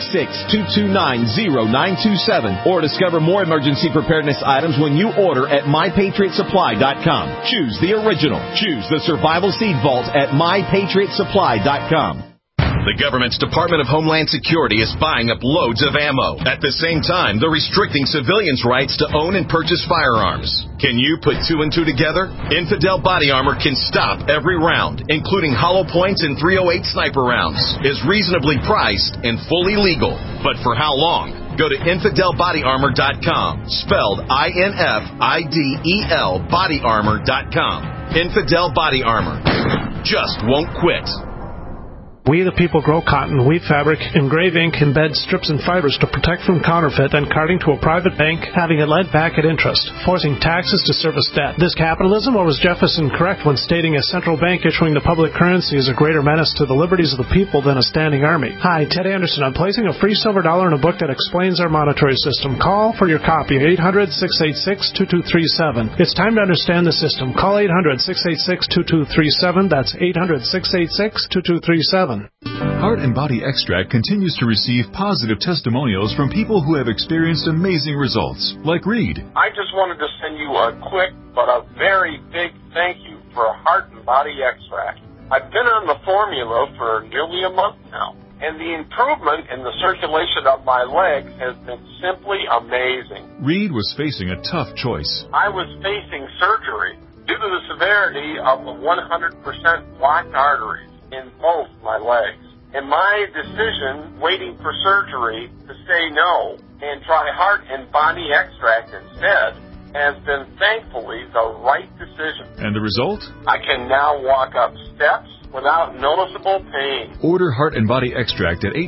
866-229-0927. Or discover more emergency preparedness items when you order at MyPatriotSupply.com. Choose the original. Choose the Survival Seed Vault at MyPatriotSupply.com. The government's Department of Homeland Security is buying up loads of ammo. At the same time, they're restricting civilians' rights to own and purchase firearms. Can you put 2 and 2 together? Infidel Body Armor can stop every round, including hollow points and .308 sniper rounds. Is reasonably priced and fully legal. But for how long? Go to InfidelBodyArmor.com, spelled INFIDEL bodyarmor.com. Infidel Body Armor. Just won't quit. We the people grow cotton, weave fabric, engrave ink, embed strips and fibers to protect from counterfeit, then carting to a private bank, having it lent back at interest, forcing taxes to service debt. This capitalism, or was Jefferson correct when stating a central bank issuing the public currency is a greater menace to the liberties of the people than a standing army? Hi, Ted Anderson. I'm placing a free silver dollar in a book that explains our monetary system. Call for your copy, 800-686-2237. It's time to understand the system. Call 800-686-2237. That's 800-686-2237. Heart and Body Extract continues to receive positive testimonials from people who have experienced amazing results, like Reed. I just wanted to send you a quick but a very big thank you for Heart and Body Extract. I've been on the formula for nearly a month now, and the improvement in the circulation of my legs has been simply amazing. Reed was facing a tough choice. I was facing surgery due to the severity of the 100% blocked arteries in both my legs. And my decision, waiting for surgery, to say no and try Heart and Body Extract instead, has been thankfully the right decision. And the result? I can now walk up steps without noticeable pain. Order Heart and Body Extract at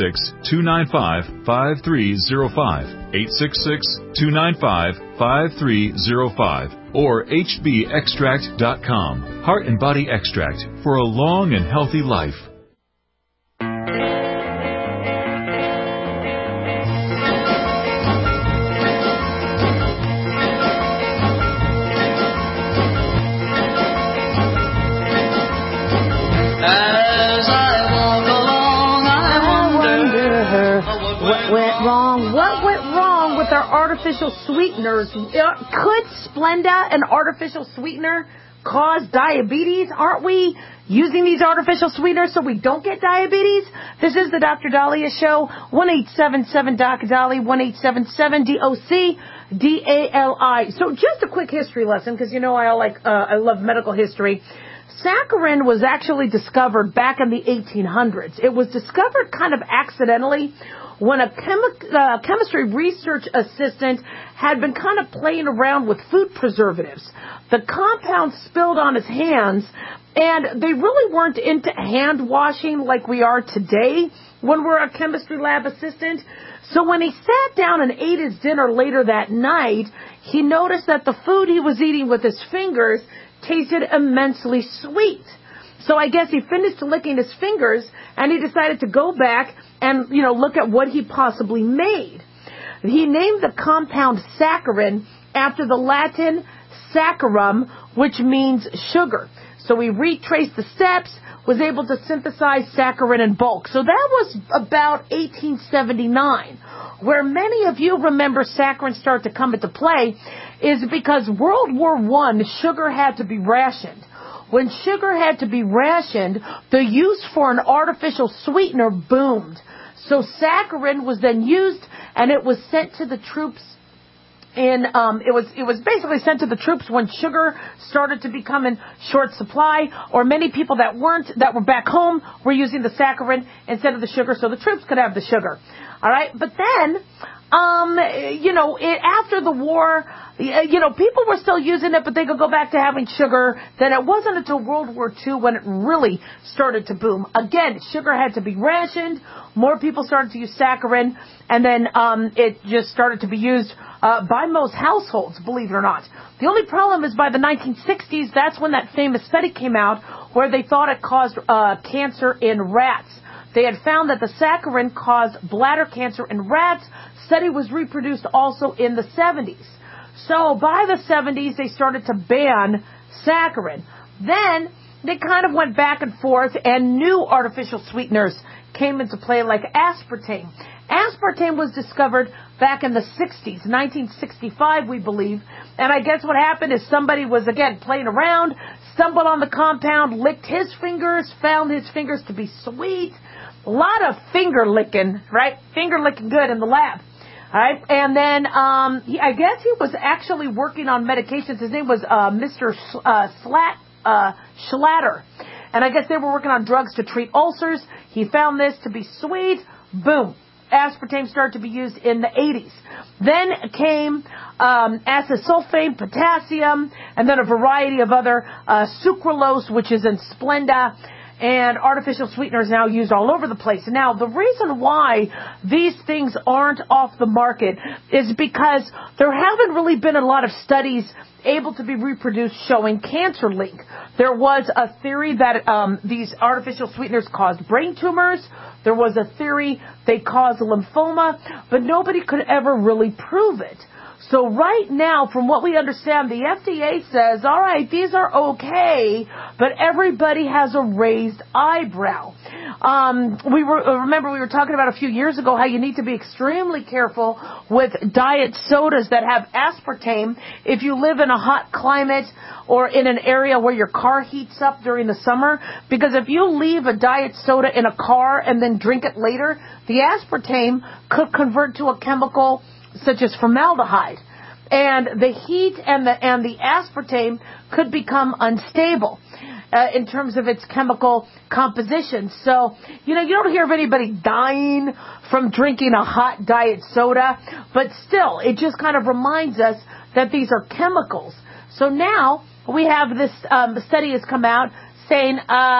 866-295-5305, 866-295-5305, or hbextract.com. Heart and Body Extract for a long and healthy life. What went wrong with our artificial sweeteners? Could Splenda, an artificial sweetener, cause diabetes? Aren't we using these artificial sweeteners so we don't get diabetes? This is the Dr. Dahlia Show. 1-877-DOC-DALI, 1-877-DOC-DALI. So just a quick history lesson, because you know I love medical history. Saccharin was actually discovered back in the 1800s. It was discovered kind of accidentally when a chemistry research assistant had been kind of playing around with food preservatives. The compound spilled on his hands, and they really weren't into hand washing like we are today when we're a chemistry lab assistant. So when he sat down and ate his dinner later that night, he noticed that the food he was eating with his fingers tasted immensely sweet. So I guess he finished licking his fingers, and he decided to go back and, look at what he possibly made. He named the compound saccharin after the Latin saccharum, which means sugar. So he retraced the steps, was able to synthesize saccharin in bulk. So that was about 1879. Where many of you remember saccharin start to come into play is because World War I, sugar had to be rationed. When sugar had to be rationed, the use for an artificial sweetener boomed. So saccharin was then used, and it was sent to the troops. It was basically sent to the troops when sugar started to become in short supply, or many people that were back home were using the saccharin instead of the sugar, so the troops could have the sugar. All right, but then, after the war, people were still using it, but they could go back to having sugar. Then it wasn't until World War II when it really started to boom. Again, sugar had to be rationed. More people started to use saccharin, and then it just started to be used by most households, believe it or not. The only problem is by the 1960s, that's when that famous study came out where they thought it caused cancer in rats. They had found that the saccharin caused bladder cancer in rats. Study was reproduced also in the 70s. So by the 70s, they started to ban saccharin. Then they kind of went back and forth, and new artificial sweeteners came into play, like aspartame. Aspartame was discovered back in the 60s, 1965, we believe. And I guess what happened is somebody was, again, playing around, stumbled on the compound, licked his fingers, found his fingers to be sweet. A lot of finger licking, right? Finger licking good in the lab. All right. And then I guess he was actually working on medications. His name was Mr. Schlatter. And I guess they were working on drugs to treat ulcers. He found this to be sweet. Boom. Aspartame started to be used in the 80s. Then came acesulfame, potassium, and then a variety of other sucralose, which is in Splenda, and artificial sweeteners now used all over the place. Now, the reason why these things aren't off the market is because there haven't really been a lot of studies able to be reproduced showing cancer link. There was a theory that these artificial sweeteners caused brain tumors. There was a theory they caused lymphoma, but nobody could ever really prove it. So right now, from what we understand, the FDA says, all right, these are okay, but everybody has a raised eyebrow. Remember we were talking about a few years ago how you need to be extremely careful with diet sodas that have aspartame if you live in a hot climate or in an area where your car heats up during the summer, because if you leave a diet soda in a car and then drink it later, the aspartame could convert to a chemical such as formaldehyde, and the heat and the aspartame could become unstable in terms of its chemical composition. So, you don't hear of anybody dying from drinking a hot diet soda, but still, it just kind of reminds us that these are chemicals. So now we have this study has come out saying,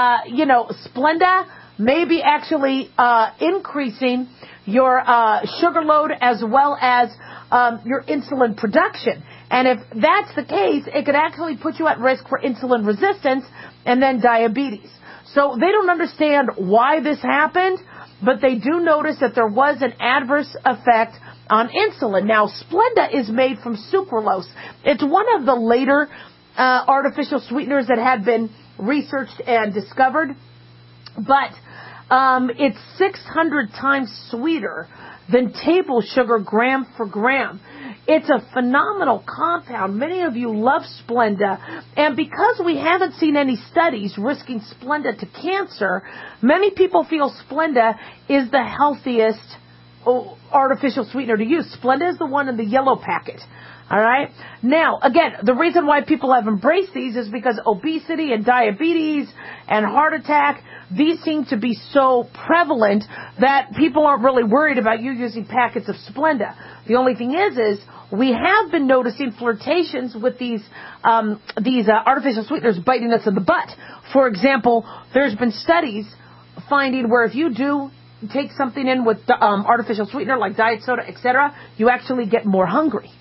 Splenda may be actually increasing your sugar load as well as your insulin production. And if that's the case, it could actually put you at risk for insulin resistance and then diabetes. So they don't understand why this happened, but they do notice that there was an adverse effect on insulin. Now, Splenda is made from sucralose. It's one of the later artificial sweeteners that had been researched and discovered, but it's 600 times sweeter than table sugar gram for gram. It's a phenomenal compound. Many of you love Splenda, and because we haven't seen any studies risking Splenda to cancer, many people feel Splenda is the healthiest artificial sweetener to use. Splenda is the one in the yellow packet. All right. Now, again, the reason why people have embraced these is because obesity and diabetes and heart attack, these seem to be so prevalent that people aren't really worried about you using packets of Splenda. The only thing is we have been noticing flirtations with these artificial sweeteners biting us in the butt. For example, there's been studies finding where if you do take something in with artificial sweetener like diet soda, etc., you actually get more hungry.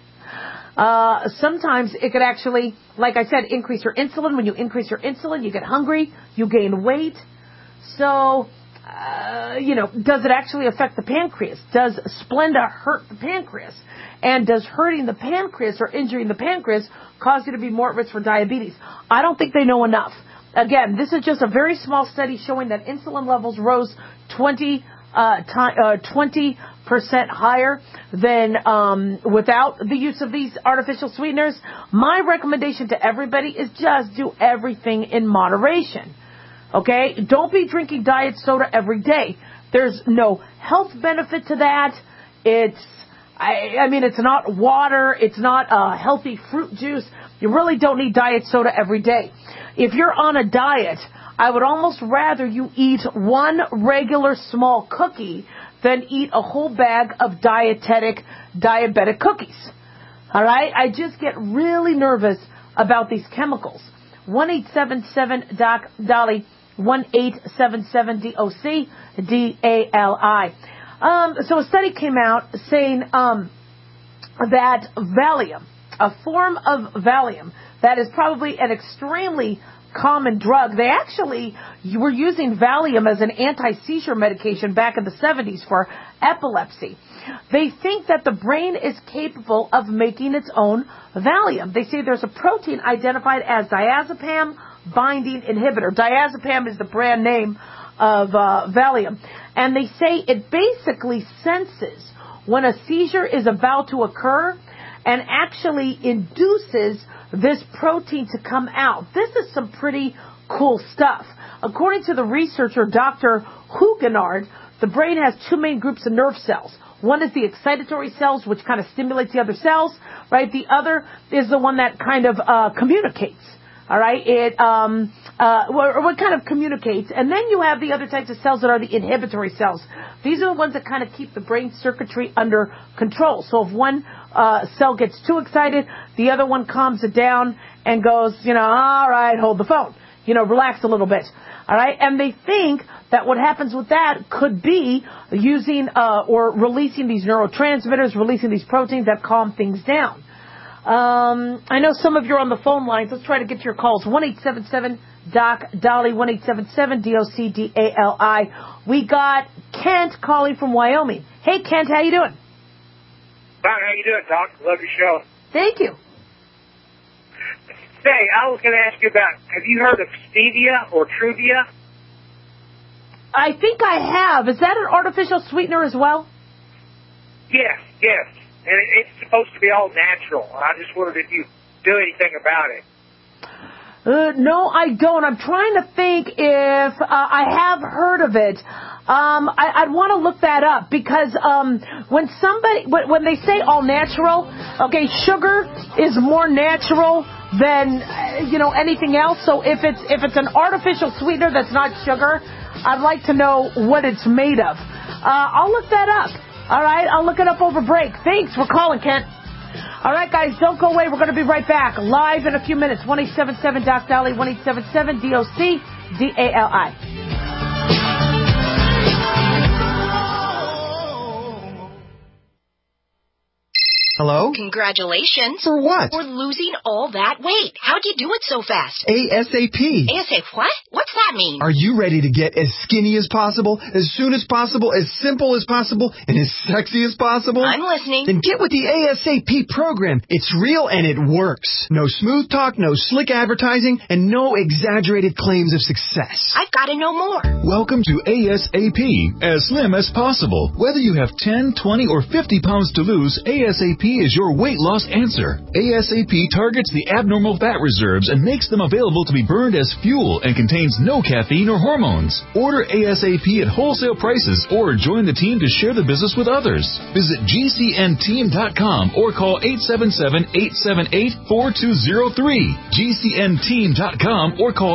Sometimes it could actually, like I said, increase your insulin. When you increase your insulin, you get hungry, you gain weight. So does it actually affect the pancreas? Does Splenda hurt the pancreas? And does hurting the pancreas or injuring the pancreas cause you to be more at risk for diabetes? I don't think they know enough. Again, this is just a very small study showing that insulin levels rose 20% higher than without the use of these artificial sweeteners. My recommendation to everybody is just do everything in moderation. Okay? Don't be drinking diet soda every day. There's no health benefit to that. It's not water. It's not healthy fruit juice. You really don't need diet soda every day. If you're on a diet, I would almost rather you eat one regular small cookie than eat a whole bag of diabetic cookies. All right? I just get really nervous about these chemicals. 1-877-DOC-DOLLY, 1-877-DOC-DALI. So a study came out saying that Valium, a form of Valium that is probably an extremely common drug. They actually were using Valium as an anti-seizure medication back in the 70s for epilepsy. They think that the brain is capable of making its own Valium. They say there's a protein identified as diazepam binding inhibitor. Diazepam is the brand name of Valium. And they say it basically senses when a seizure is about to occur and actually induces this protein to come out. This is some pretty cool stuff. According to the researcher, Dr. Hugenard, the brain has two main groups of nerve cells. One is the excitatory cells, which kind of stimulates the other cells, right? The other is the one that kind of communicates. All right, it what kind of communicates, and then you have the other types of cells that are the inhibitory cells. These are the ones that kind of keep the brain circuitry under control. So if one cell gets too excited, the other one calms it down and goes, all right, hold the phone, relax a little bit. All right, and they think that what happens with that could be using or releasing these neurotransmitters, releasing these proteins that calm things down. I know some of you are on the phone lines. Let's try to get to your calls. 1-877-DOC-DOLLY, 1-877-DOC-DALI. We got Kent calling from Wyoming. Hey, Kent, how you doing? Fine, how you doing, Doc? Love your show. Thank you. Say, I was going to ask you about, have you heard of stevia or Truvia? I think I have. Is that an artificial sweetener as well? Yes. And it's supposed to be all natural. I just wondered if you do anything about it. No, I don't. I'm trying to think if I have heard of it. I'd want to look that up because when they say all natural, okay, sugar is more natural than anything else. So if it's an artificial sweetener that's not sugar, I'd like to know what it's made of. I'll look that up. All right, I'll look it up over break. Thanks for calling, Kent. All right, guys, don't go away. We're going to be right back, live in a few minutes. 1-877-DOC-DOLLY, 1-877-DOC-DALI. Hello? Congratulations. For what? For losing all that weight. How'd you do it so fast? ASAP. ASAP what? What's that mean? Are you ready to get as skinny as possible, as soon as possible, as simple as possible, and as sexy as possible? I'm listening. Then get with the ASAP program. It's real and it works. No smooth talk, no slick advertising, and no exaggerated claims of success. I've got to know more. Welcome to ASAP, as slim as possible. Whether you have 10, 20, or 50 pounds to lose, ASAP is your weight loss answer. ASAP targets the abnormal fat reserves and makes them available to be burned as fuel and contains no caffeine or hormones. Order ASAP at wholesale prices or join the team to share the business with others. Visit GCNteam.com or call 877-878-4203. GCNteam.com or call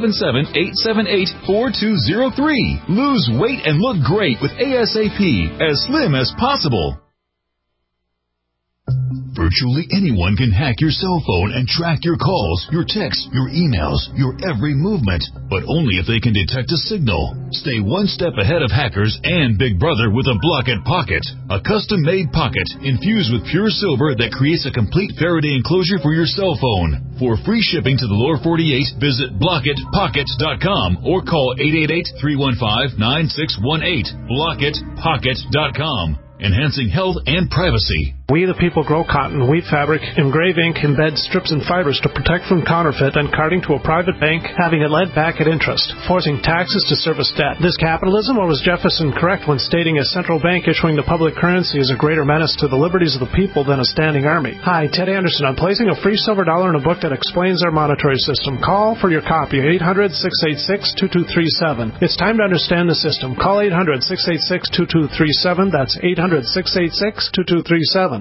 877-878-4203. Lose weight and look great with ASAP, as slim as possible. Virtually anyone can hack your cell phone and track your calls, your texts, your emails, your every movement, but only if they can detect a signal. Stay one step ahead of hackers and Big Brother with a Blockit Pocket, a custom-made pocket infused with pure silver that creates a complete Faraday enclosure for your cell phone. For free shipping to the lower 48, visit BlockitPockets.com or call 888-315-9618. BlockitPocket.com. Enhancing health and privacy. We the people grow cotton, weave fabric, engrave ink, embed strips and fibers to protect from counterfeit and carting to a private bank, having it lent back at interest, forcing taxes to service debt. This capitalism, or was Jefferson correct when stating a central bank issuing the public currency is a greater menace to the liberties of the people than a standing army? Hi, Ted Anderson. I'm placing a free silver dollar in a book that explains our monetary system. Call for your copy, 800-686-2237. It's time to understand the system. Call 800-686-2237. That's 800-686-2237.